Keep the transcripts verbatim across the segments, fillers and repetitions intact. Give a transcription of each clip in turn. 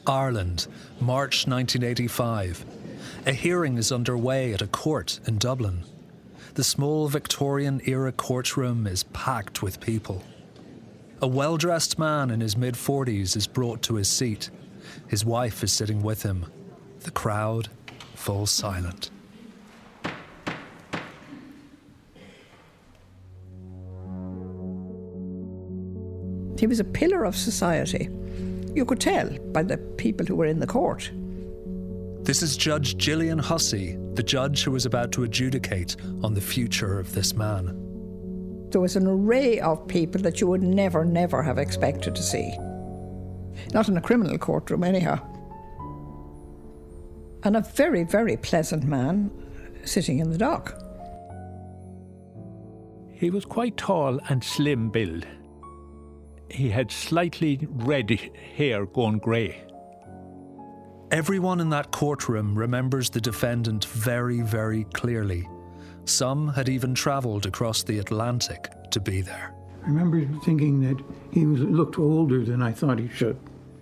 Ireland, March nineteen eighty-five. A hearing is underway at a court in Dublin. The small Victorian-era courtroom is packed with people. A well-dressed man in his mid-forties is brought to his seat. His wife is sitting with him. The crowd falls silent. He was a pillar of society. You could tell by the people who were in the court. This is Judge Gillian Hussey, the judge who was about to adjudicate on the future of this man. There was an array of people that you would never, never have expected to see. Not in a criminal courtroom, anyhow. And a very, very pleasant man sitting in the dock. He was quite tall and slim build. He had slightly red hair gone grey. Everyone in that courtroom remembers the defendant very, very clearly. Some had even travelled across the Atlantic to be there. I remember thinking that he was, looked older than I thought he should.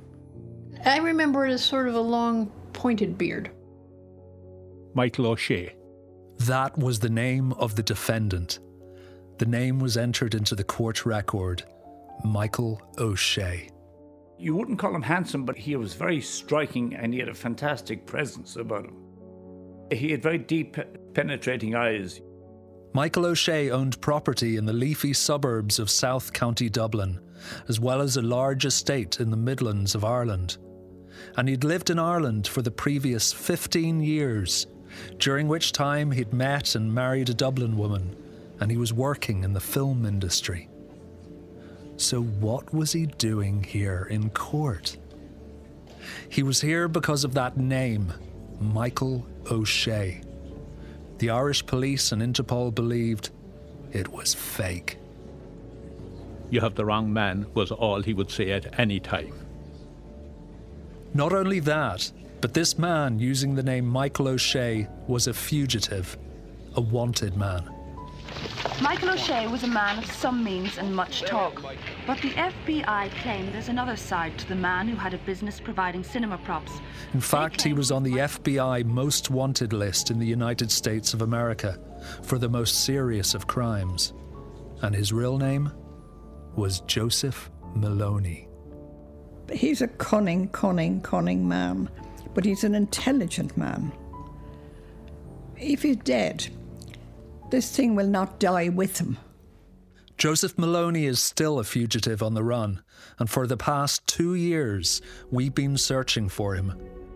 I remember it as sort of a long, pointed beard. Michael O'Shea. That was the name of the defendant. The name was entered into the court record. Michael O'Shea. You wouldn't call him handsome, but he was very striking and he had a fantastic presence about him. He had very deep, penetrating eyes. Michael O'Shea owned property in the leafy suburbs of South County Dublin, as well as a large estate in the Midlands of Ireland. And he'd lived in Ireland for the previous fifteen years, during which time he'd met and married a Dublin woman, and he was working in the film industry. So what was he doing here in court? He was here because of that name, Michael O'Shea. The Irish police and Interpol believed it was fake. You have the wrong man was all he would say at any time. Not only that, but this man using the name Michael O'Shea was a fugitive, a wanted man. Michael O'Shea was a man of some means and much talk, but the F B I claimed there's another side to the man who had a business providing cinema props. In fact, he was on the F B I most wanted list in the United States of America for the most serious of crimes. And his real name was Joseph Maloney. He's a cunning, cunning, cunning man, but he's an intelligent man. If he's dead, this thing will not die with him. Joseph Maloney is still a fugitive on the run, and for the past two years, we've been searching for him.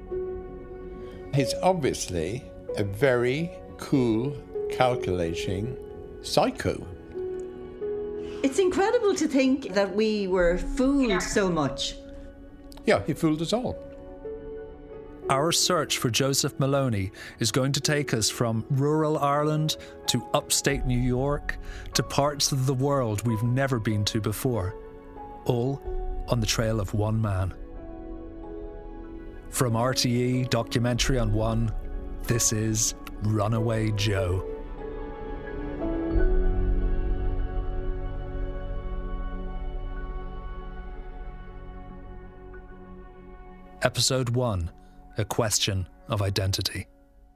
He's obviously a very cool, calculating psycho. It's incredible to think that we were fooled so much. Yeah, he fooled us all. Our search for Joseph Maloney is going to take us from rural Ireland to upstate New York to parts of the world we've never been to before, all on the trail of one man. From R T E Documentary on One, this is Runaway Joe. Episode one. A question of identity.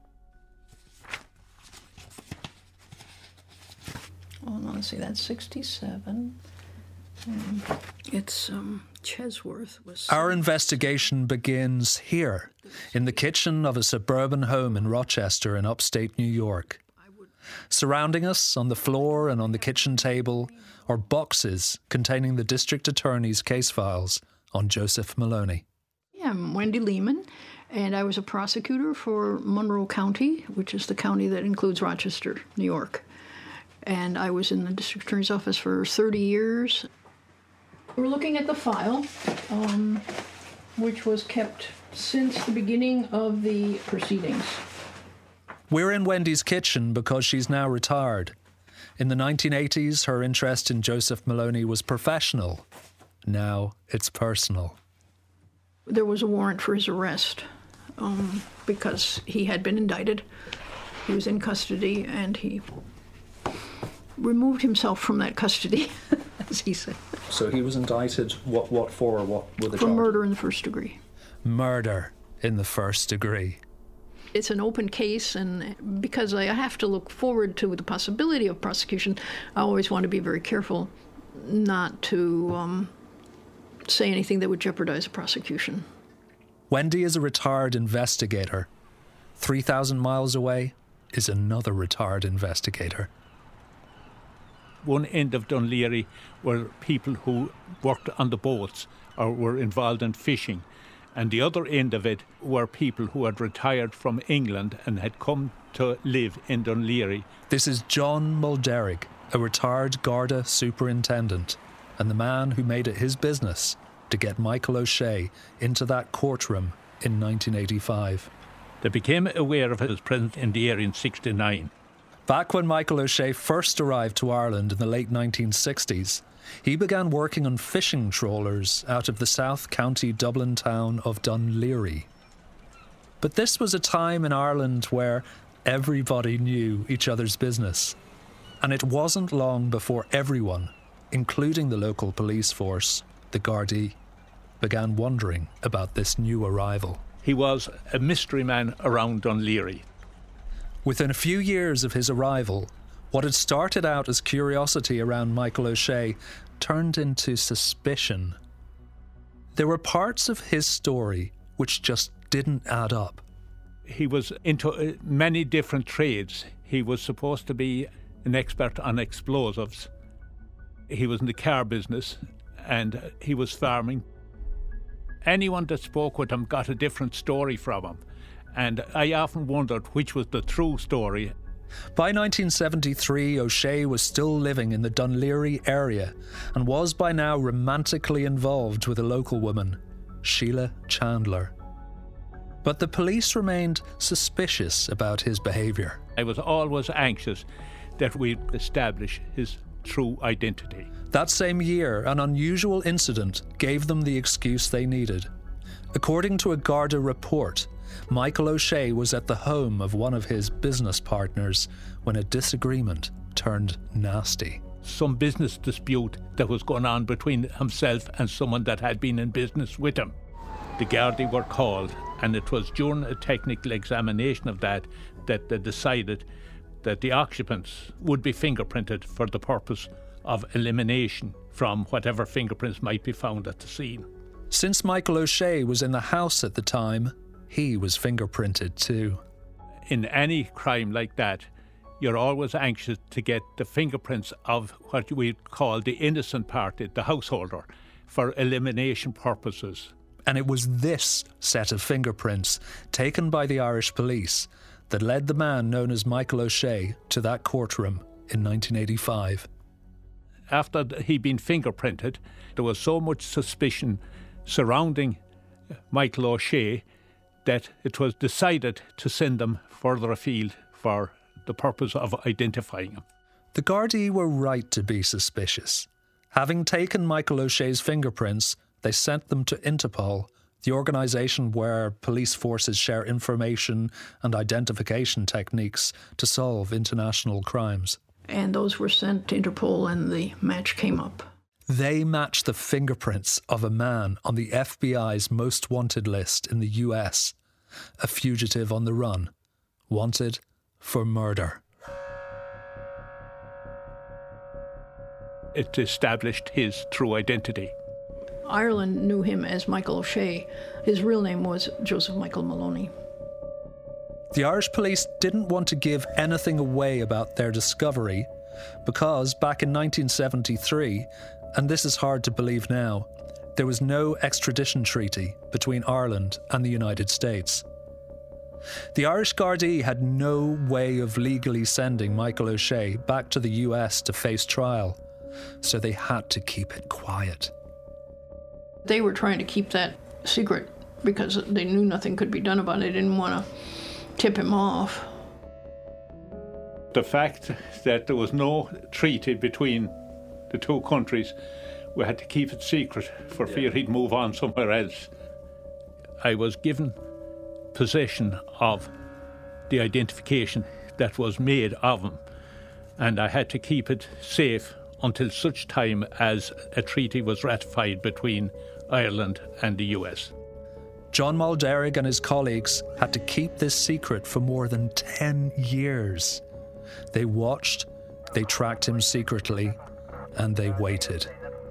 Hold on, see, that's sixty-seven. Um, it's um, Chesworth was. Our investigation begins here, in the kitchen of a suburban home in Rochester in upstate New York. Surrounding us on the floor and on the kitchen table are boxes containing the district attorney's case files on Joseph Maloney. Yeah, I'm Wendy Lehman. And I was a prosecutor for Monroe County, which is the county that includes Rochester, New York. And I was in the district attorney's office for thirty years. We're looking at the file, um, which was kept since the beginning of the proceedings. We're in Wendy's kitchen because she's now retired. In the nineteen eighties, her interest in Joseph Maloney was professional. Now it's personal. There was a warrant for his arrest. Um, because he had been indicted. He was in custody, and he removed himself from that custody, as he said. So he was indicted, what what for, or what were the For charges? murder in the first degree. murder in the first degree. It's an open case, and because I have to look forward to the possibility of prosecution, I always want to be very careful not to um, say anything that would jeopardize a prosecution. Wendy is a retired investigator. three thousand miles away is another retired investigator. One end of Dún Laoghaire were people who worked on the boats or were involved in fishing. And the other end of it were people who had retired from England and had come to live in Dún Laoghaire. This is John Mulderrick, a retired Garda superintendent, and the man who made it his business to get Michael O'Shea into that courtroom in nineteen eighty-five. They became aware of his presence in the area in sixty-nine. Back when Michael O'Shea first arrived to Ireland in the late nineteen sixties, he began working on fishing trawlers out of the South County Dublin town of Dún Laoghaire. But this was a time in Ireland where everybody knew each other's business. And it wasn't long before everyone, including the local police force, the Gardaí, began wondering about this new arrival. He was a mystery man around Dún Laoghaire. Within a few years of his arrival, what had started out as curiosity around Michael O'Shea turned into suspicion. There were parts of his story which just didn't add up. He was into many different trades. He was supposed to be an expert on explosives. He was in the car business and he was farming. Anyone that spoke with him got a different story from him. And I often wondered which was the true story. By nineteen seventy-three, O'Shea was still living in the Dún Laoghaire area and was by now romantically involved with a local woman, Sheila Chandler. But the police remained suspicious about his behaviour. I was always anxious that we'd establish his true identity. That same year, an unusual incident gave them the excuse they needed. According to a Garda report, Michael O'Shea was at the home of one of his business partners when a disagreement turned nasty. Some business dispute that was going on between himself and someone that had been in business with him. The Gardaí were called, and it was during a technical examination of that that they decided that the occupants would be fingerprinted for the purpose of elimination from whatever fingerprints might be found at the scene. Since Michael O'Shea was in the house at the time, he was fingerprinted too. In any crime like that, you're always anxious to get the fingerprints of what we call the innocent party, the householder, for elimination purposes. And it was this set of fingerprints, taken by the Irish police, that led the man known as Michael O'Shea to that courtroom in nineteen eighty-five. After he'd been fingerprinted, there was so much suspicion surrounding Michael O'Shea that it was decided to send them further afield for the purpose of identifying him. The Gardaí were right to be suspicious. Having taken Michael O'Shea's fingerprints, they sent them to Interpol, the organisation where police forces share information and identification techniques to solve international crimes. And those were sent to Interpol, and the match came up. They matched the fingerprints of a man on the F B I's most wanted list in the U S, a fugitive on the run, wanted for murder. It established his true identity. Ireland knew him as Michael O'Shea. His real name was Joseph Michael Maloney. The Irish police didn't want to give anything away about their discovery because back in nineteen seventy-three, and this is hard to believe now, there was no extradition treaty between Ireland and the United States. The Irish Gardaí had no way of legally sending Michael O'Shea back to the U S to face trial, so they had to keep it quiet. They were trying to keep that secret because they knew nothing could be done about it. They didn't want to tip him off. The fact that there was no treaty between the two countries, we had to keep it secret for fear he'd move on somewhere else. I was given possession of the identification that was made of him, and I had to keep it safe until such time as a treaty was ratified between Ireland and the U S. John Mulderrick and his colleagues had to keep this secret for more than ten years. They watched, they tracked him secretly, and they waited.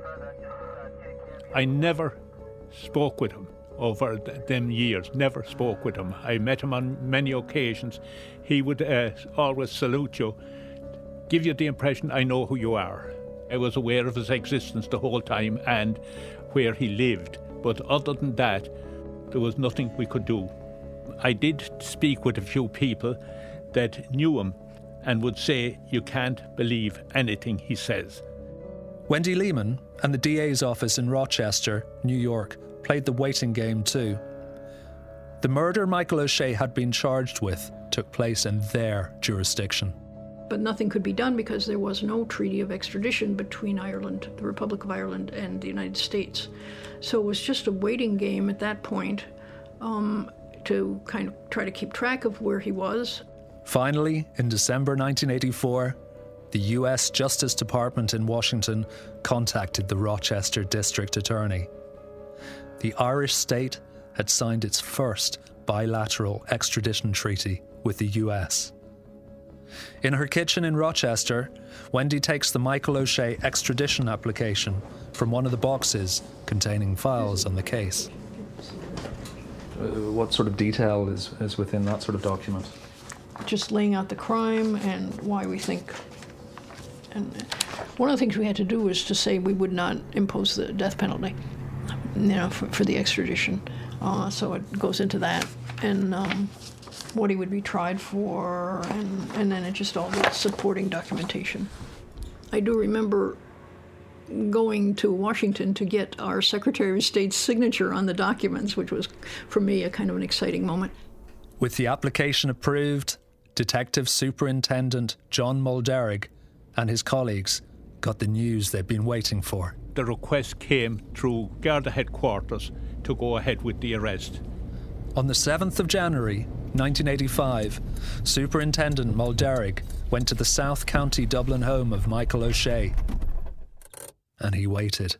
I never spoke with him over th- them years, never spoke with him. I met him on many occasions. He would uh, always salute you, give you the impression, I know who you are. I was aware of his existence the whole time and where he lived. But other than that, there was nothing we could do. I did speak with a few people that knew him and would say, you can't believe anything he says. Wendy Lehman and the D A's office in Rochester, New York, played the waiting game too. The murder Michael O'Shea had been charged with took place in their jurisdiction. But nothing could be done because there was no treaty of extradition between Ireland, the Republic of Ireland, and the United States. So it was just a waiting game at that point um, to kind of try to keep track of where he was. Finally, in December nineteen eighty-four, the U S Justice Department in Washington contacted the Rochester District Attorney. The Irish state had signed its first bilateral extradition treaty with the U S. In her kitchen in Rochester, Wendy takes the Michael O'Shea extradition application from one of the boxes containing files on the case. Uh, what sort of detail is, is within that sort of document? Just laying out the crime and why we think. And one of the things we had to do was to say we would not impose the death penalty, you know, for, for the extradition. Uh, so it goes into that. And um, what he would be tried for, and, and then it just all the supporting documentation. I do remember going to Washington to get our Secretary of State's signature on the documents, which was, for me, a kind of an exciting moment. With the application approved, Detective Superintendent John Mulderrick and his colleagues got the news they'd been waiting for. The request came through Garda headquarters to go ahead with the arrest. On the seventh of January, nineteen eighty-five, Superintendent Mulderrick went to the South County Dublin home of Michael O'Shea. And he waited.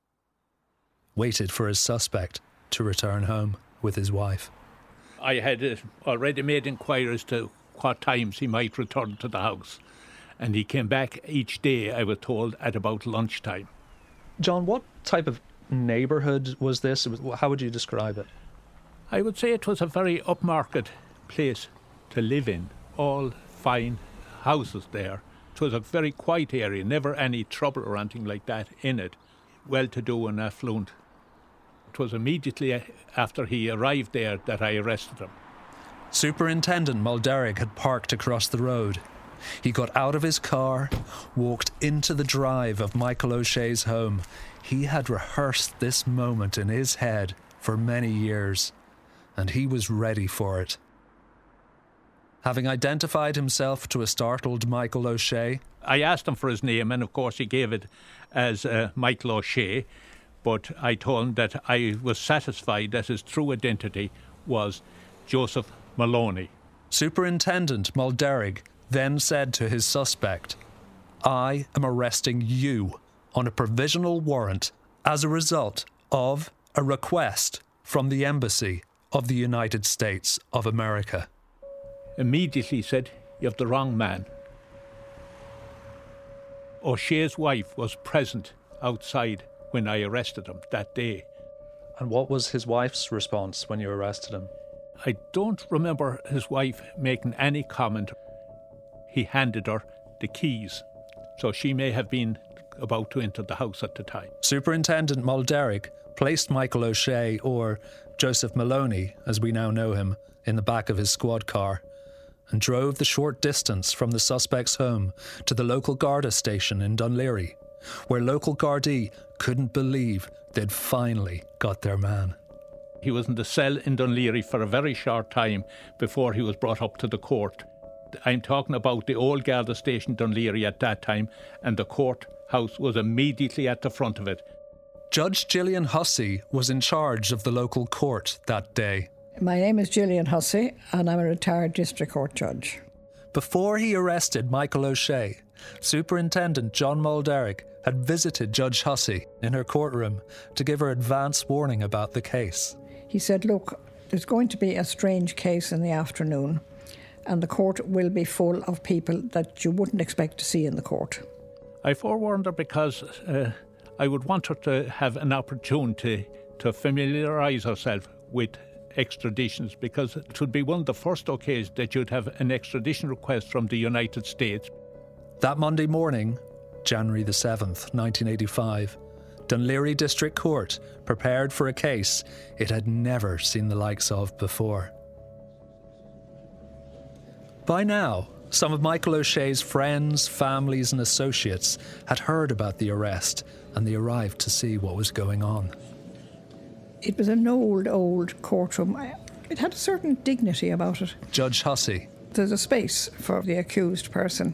Waited for his suspect to return home with his wife. I had uh, already made inquiries to what times he might return to the house. And he came back each day, I was told, at about lunchtime. John, what type of neighbourhood was this? How would you describe it? I would say it was a very upmarket place to live in. All fine houses there. It was a very quiet area, never any trouble or anything like that in it. Well-to-do and affluent. It was immediately after he arrived there that I arrested him. Superintendent Mulderrick had parked across the road. He got out of his car, walked into the drive of Michael O'Shea's home. He had rehearsed this moment in his head for many years, and he was ready for it. Having identified himself to a startled Michael O'Shea, I asked him for his name, and of course he gave it as uh, Michael O'Shea, but I told him that I was satisfied that his true identity was Joseph Maloney. Superintendent Mulderrick then said to his suspect, I am arresting you on a provisional warrant as a result of a request from the Embassy of the United States of America. Immediately said, you have the wrong man. O'Shea's wife was present outside when I arrested him that day. And what was his wife's response when you arrested him? I don't remember his wife making any comment. He handed her the keys, so she may have been about to enter the house at the time. Superintendent Mulderrick placed Michael O'Shea, or Joseph Maloney, as we now know him, in the back of his squad car and drove the short distance from the suspect's home to the local Garda station in Dunleary, where local Gardaí couldn't believe they'd finally got their man. He was in the cell in Dunleary for a very short time before he was brought up to the court. I'm talking about the old Garda station Dunleary at that time, and the courthouse was immediately at the front of it. Judge Gillian Hussey was in charge of the local court that day. My name is Gillian Hussey, and I'm a retired district court judge. Before he arrested Michael O'Shea, Superintendent John Mulderrick had visited Judge Hussey in her courtroom to give her advance warning about the case. He said, look, there's going to be a strange case in the afternoon, and the court will be full of people that you wouldn't expect to see in the court. I forewarned her because uh, I would want her to have an opportunity to familiarise herself with extraditions, because it would be one of the first occasions that you'd have an extradition request from the United States. That Monday morning, January the seventh, nineteen eighty-five, Dunleary District Court prepared for a case it had never seen the likes of before. By now, some of Michael O'Shea's friends, families and associates had heard about the arrest, and they arrived to see what was going on. It was an old, old courtroom. It had a certain dignity about it. Judge Hussey. There's a space for the accused person,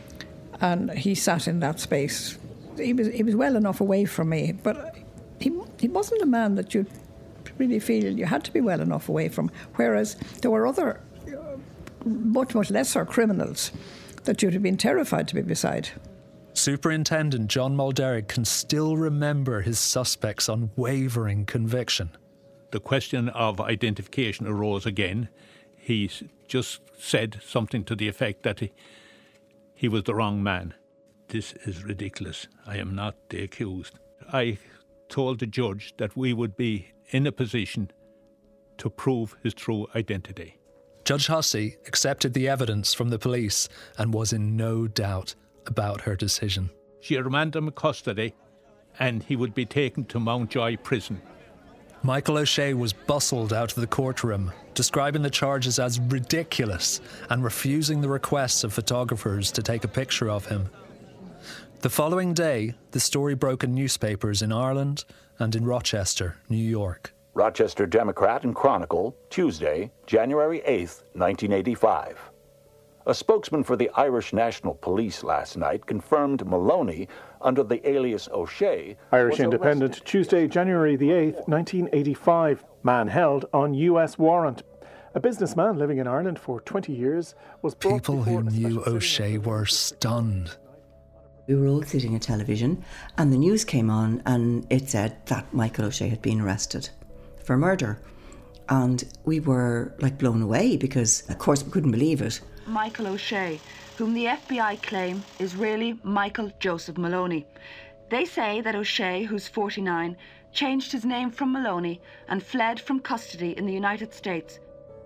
and he sat in that space. He was he was well enough away from me, but he he wasn't a man that you'd really feel you had to be well enough away from, whereas there were other uh, much, much lesser criminals that you'd have been terrified to be beside. Superintendent John Mulderrick can still remember his suspect's unwavering conviction. The question of identification arose again. He just said something to the effect that he, he was the wrong man. This is ridiculous. I am not the accused. I told the judge that we would be in a position to prove his true identity. Judge Hussey accepted the evidence from the police and was in no doubt about her decision. She remanded him in custody, and he would be taken to Mountjoy Prison. Michael O'Shea was bustled out of the courtroom, describing the charges as ridiculous and refusing the requests of photographers to take a picture of him. The following day, the story broke in newspapers in Ireland and in Rochester, New York. Rochester Democrat and Chronicle, Tuesday, January eighth, nineteen eighty-five. A spokesman for the Irish National Police last night confirmed Maloney, under the alias O'Shea... Irish Independent, Tuesday, January the eighth, nineteen eighty-five. Man held on U S warrant. A businessman living in Ireland for twenty years was brought People who knew O'Shea were stunned. We were all sitting at television, and the news came on, and it said that Michael O'Shea had been arrested for murder. And we were, like, blown away, because, of course, we couldn't believe it. Michael O'Shea, whom the F B I claim is really Michael Joseph Maloney. They say that O'Shea, who's forty-nine, changed his name from Maloney and fled from custody in the United States.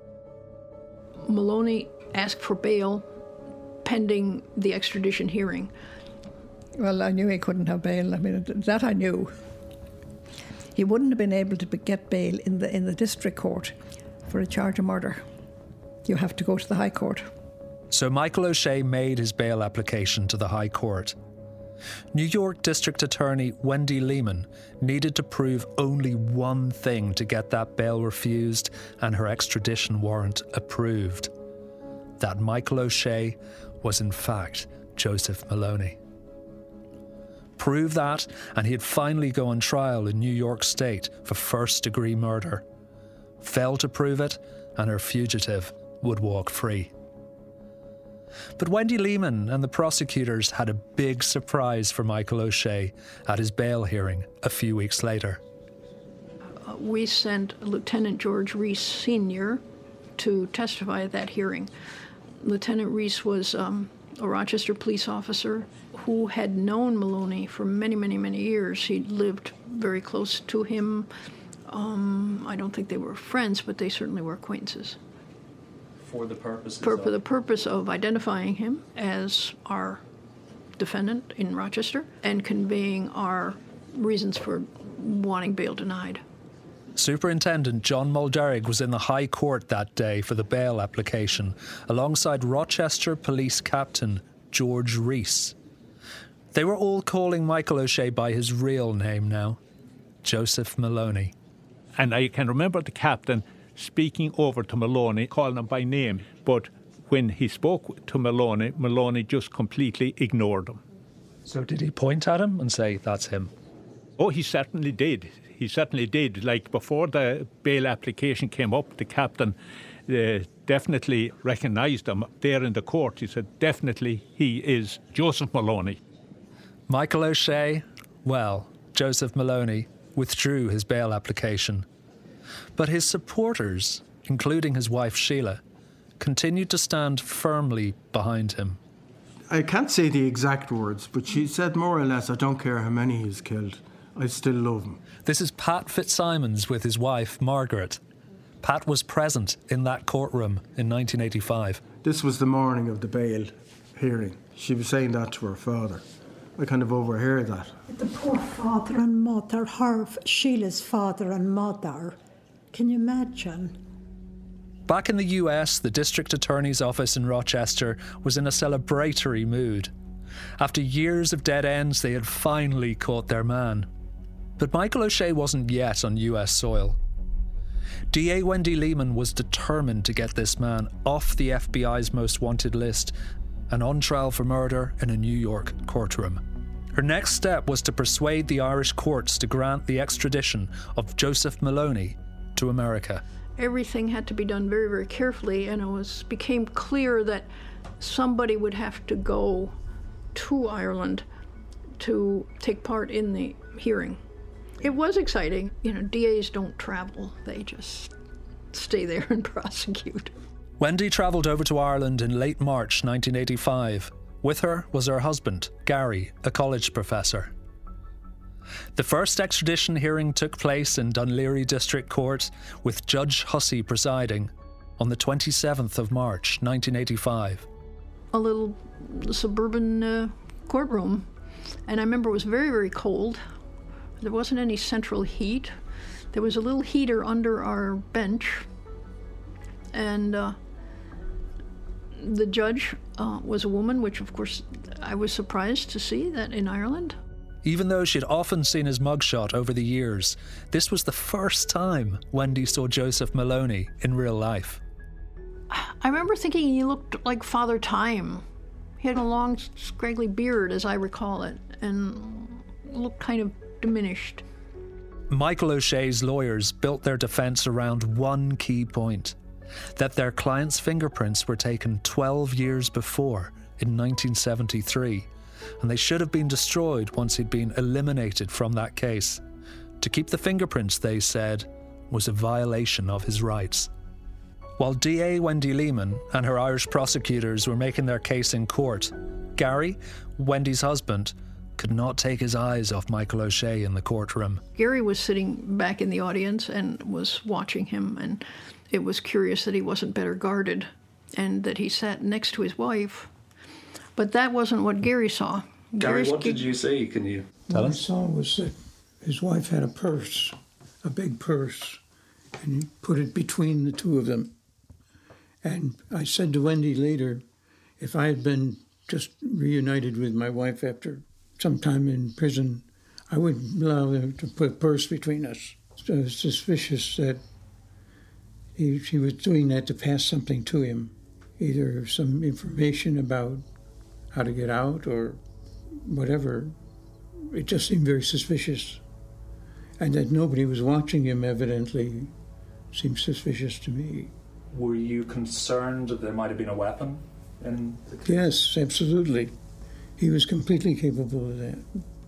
Maloney asked for bail pending the extradition hearing. Well, I knew he couldn't have bail. I mean, that I knew. He wouldn't have been able to get bail in the in the district court for a charge of murder. You have to go to the High Court. So Michael O'Shea made his bail application to the High Court. New York District Attorney Wendy Lehman needed to prove only one thing to get that bail refused and her extradition warrant approved: that Michael O'Shea was in fact Joseph Maloney. Prove that, and he'd finally go on trial in New York State for first-degree murder. Fail to prove it, and her fugitive would walk free. But Wendy Lehman and the prosecutors had a big surprise for Michael O'Shea at his bail hearing a few weeks later. Uh, we sent Lieutenant George Reese Senior to testify at that hearing. Lieutenant Reese was um, a Rochester police officer who had known Maloney for many, many, many years. He'd lived very close to him. Um, I don't think they were friends, but they certainly were acquaintances. For the purposes for, of... for the purpose of identifying him as our defendant in Rochester and conveying our reasons for wanting bail denied. Superintendent John Mulderrick was in the High Court that day for the bail application, alongside Rochester Police Captain George Reese. They were all calling Michael O'Shea by his real name now, Joseph Maloney. And I can remember the captain speaking over to Maloney, calling him by name. But when he spoke to Maloney, Maloney just completely ignored him. So did he point at him and say, that's him? Oh, he certainly did. He certainly did. Like, before the bail application came up, the captain uh, definitely recognised him there in the court. He said, definitely he is Joseph Maloney. Michael O'Shea, well, Joseph Maloney, withdrew his bail application. But his supporters, including his wife Sheila, continued to stand firmly behind him. I can't say the exact words, but she said more or less, I don't care how many he's killed, I still love him. This is Pat Fitzsimons with his wife, Margaret. Pat was present in that courtroom in nineteen eighty-five. This was the morning of the bail hearing. She was saying that to her father. I kind of overheard that. The poor father and mother, her, Sheila's father and mother. Can you imagine? Back in the U S, the District Attorney's Office in Rochester was in a celebratory mood. After years of dead ends, they had finally caught their man. But Michael O'Shea wasn't yet on U S soil. D A Wendy Lehman was determined to get this man off the F B I's most wanted list and on trial for murder in a New York courtroom. Her next step was to persuade the Irish courts to grant the extradition of Joseph Maloney to America. Everything had to be done very, very carefully, and it was became clear that somebody would have to go to Ireland to take part in the hearing. It was exciting. You know, D As don't travel. They just stay there and prosecute. Wendy travelled over to Ireland in late March nineteen eighty-five. With her was her husband, Gary, a college professor. The first extradition hearing took place in Dunleary District Court, with Judge Hussey presiding, on the twenty-seventh of March nineteen eighty-five. A little suburban uh, courtroom, and I remember it was very, very cold. There wasn't any central heat. There was a little heater under our bench, and uh, the judge uh, was a woman, which of course I was surprised to see that in Ireland. Even though she'd often seen his mugshot over the years, this was the first time Wendy saw Joseph Maloney in real life. I remember thinking he looked like Father Time. He had a long, scraggly beard, as I recall it, and looked kind of diminished. Michael O'Shea's lawyers built their defence around one key point: that their client's fingerprints were taken twelve years before, in nineteen seventy-three, and they should have been destroyed once he'd been eliminated from that case. To keep the fingerprints, they said, was a violation of his rights. While D A Wendy Lehman and her Irish prosecutors were making their case in court, Gary, Wendy's husband, could not take his eyes off Michael O'Shea in the courtroom. Gary was sitting back in the audience and was watching him, and it was curious that he wasn't better guarded and that he sat next to his wife. But that wasn't what Gary saw. Gary, Gary's what did you see? Can you tell What us? I saw was that his wife had a purse, a big purse, and he put it between the two of them. And I said to Wendy later, if I had been just reunited with my wife after some time in prison, I wouldn't allow him to put a purse between us. So I was suspicious that he, she was doing that to pass something to him, either some information about how to get out or whatever. It just seemed very suspicious. And that nobody was watching him evidently seemed suspicious to me. Were you concerned that there might have been a weapon in the case? Yes, absolutely. He was completely capable of that.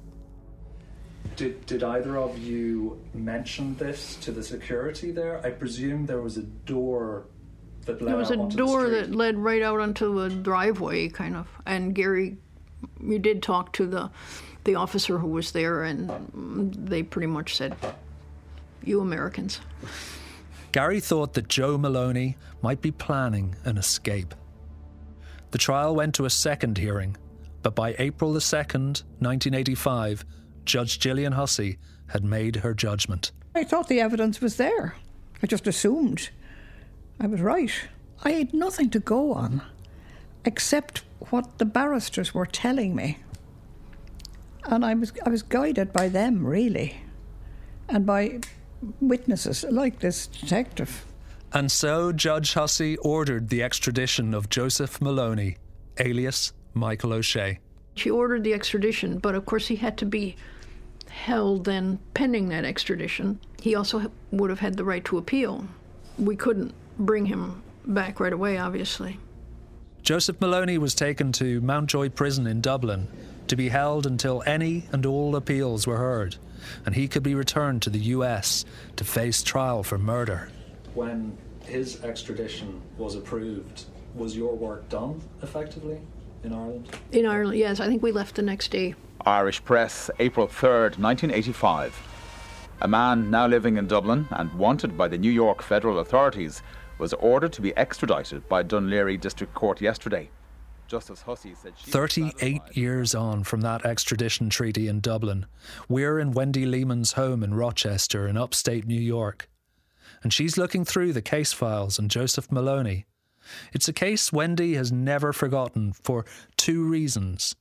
Did, did either of you mention this to the security there? I presume there was a door that led There was out a onto door the street. that led right out onto a driveway, kind of. And Gary, we did talk to the the officer who was there, and they pretty much said, "You Americans." Gary thought that Joe Maloney might be planning an escape. The trial went to a second hearing, but by April the second, nineteen eighty-five, Judge Gillian Hussey had made her judgment. I thought the evidence was there. I just assumed I was right. I had nothing to go on except what the barristers were telling me. And I was I was guided by them, really, and by witnesses like this detective. And so Judge Hussey ordered the extradition of Joseph Maloney, alias Michael O'Shea. She ordered the extradition, but of course he had to be held then pending that extradition. He also would have had the right to appeal. We couldn't bring him back right away, obviously. Joseph Maloney was taken to Mountjoy Prison in Dublin, to be held until any and all appeals were heard, and he could be returned to the U S to face trial for murder. When his extradition was approved, was your work done effectively in Ireland? In Ireland, yes. I think we left the next day. Irish Press, April third, nineteen eighty-five. A man now living in Dublin and wanted by the New York federal authorities was ordered to be extradited by Dún Laoghaire District Court yesterday. Justice Hussey said she thirty-eight years on from that extradition treaty in Dublin, we're in Wendy Lehman's home in Rochester in upstate New York. And she's looking through the case files on Joseph Maloney. It's a case Wendy has never forgotten for two reasons.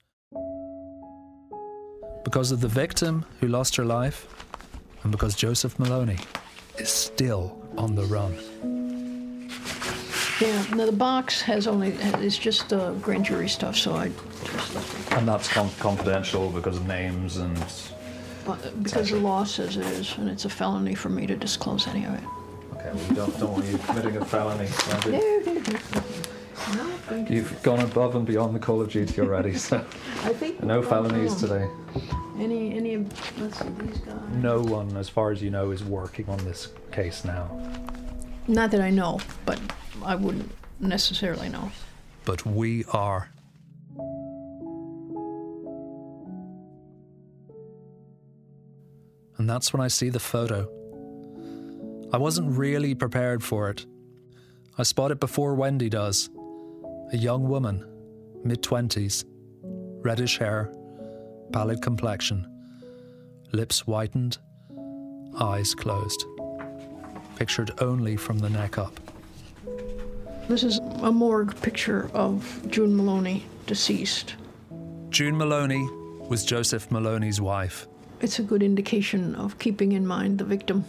Because of the victim who lost her life, and because Joseph Maloney is still on the run. Yeah, no, the box has only, it's just uh, grand jury stuff, so I just left it. And that's com- confidential because of names and... But because the law says it is, and it's a felony for me to disclose any of it. Okay, well, we don't, don't want you committing a felony. No, You've gone above and beyond the call of duty already, so I think no felonies today. Any, any, let's see, these guys. No one, as far as you know, is working on this case now. Not that I know, but I wouldn't necessarily know. But we are. And that's when I see the photo. I wasn't really prepared for it. I spot it before Wendy does. A young woman, mid-twenties, reddish hair, pallid complexion, lips whitened, eyes closed, pictured only from the neck up. This is a morgue picture of June Maloney, deceased. June Maloney was Joseph Maloney's wife. It's a good indication of keeping in mind the victim.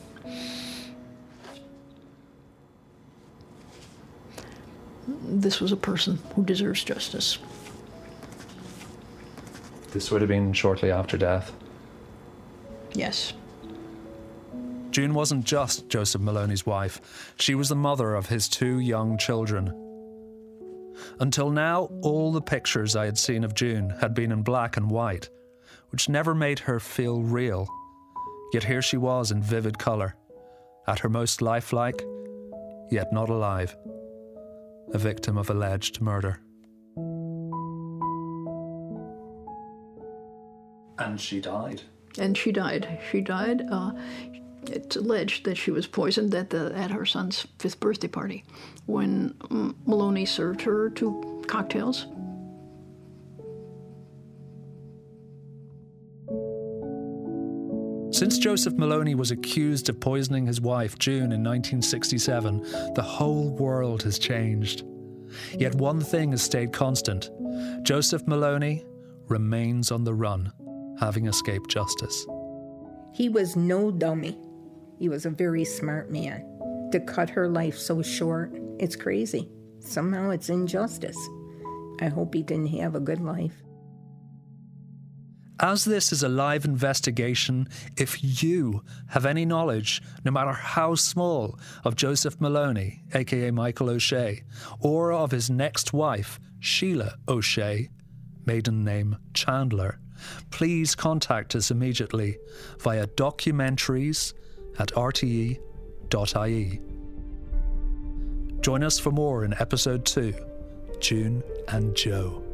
This was a person who deserves justice. This would have been shortly after death. Yes. June wasn't just Joseph Maloney's wife. She was the mother of his two young children. Until now, all the pictures I had seen of June had been in black and white, which never made her feel real. Yet here she was in vivid colour, at her most lifelike, yet not alive. A victim of alleged murder. And she died. And she died. She died. Uh, it's alleged that she was poisoned at the at her son's fifth birthday party when um, Maloney served her two cocktails. Since Joseph Maloney was accused of poisoning his wife, June, in nineteen sixty-seven, the whole world has changed. Yet one thing has stayed constant. Joseph Maloney remains on the run, having escaped justice. He was no dummy. He was a very smart man. To cut her life so short, it's crazy. Somehow it's injustice. I hope he didn't have a good life. As this is a live investigation, if you have any knowledge, no matter how small, of Joseph Maloney, aka Michael O'Shea, or of his next wife, Sheila O'Shea, maiden name Chandler, please contact us immediately via documentaries at r t e dot i e. Join us for more in episode two, June and Joe.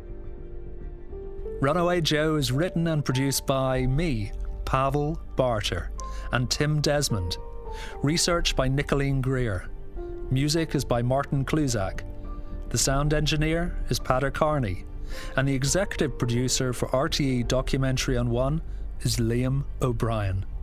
Runaway Joe is written and produced by me, Pavel Barter, and Tim Desmond. Research by Nicolene Greer. Music is by Martin Kluzak. The sound engineer is Pater Carney. And the executive producer for R T E Documentary on One is Liam O'Brien.